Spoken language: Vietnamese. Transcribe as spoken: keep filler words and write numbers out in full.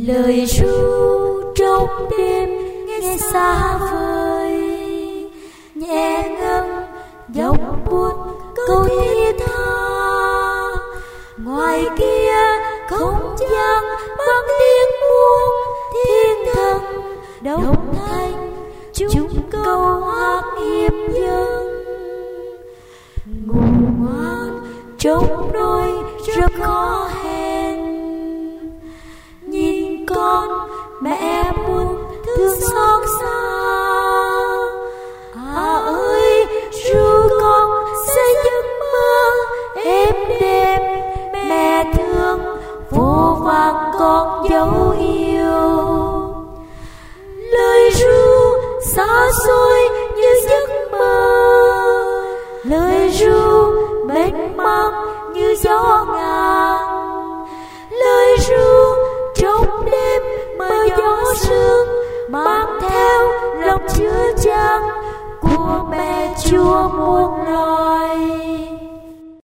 Lời ru trong đêm nghe xa vời, nhẹ ngâm giọng buồn câu thiết tha. Ngoài kia không gian vang tiếng buông thiên thần đồng thanh chúng câu hát hiệp dâng. Ngủ ngoan trong đôi rất khó hẹn, nhìn con mẹ buồn thương xót xa. À ơi ru con sẽ giấc mơ êm đềm, mẹ thương vô vàng con dấu yêu. Lời ru xa xôi như giấc mơ, lời ru mênh mang như gió ngàn. Lời ru trong đêm mơ gió sương mang theo lòng chứa chan của mẹ Chúa muôn loài.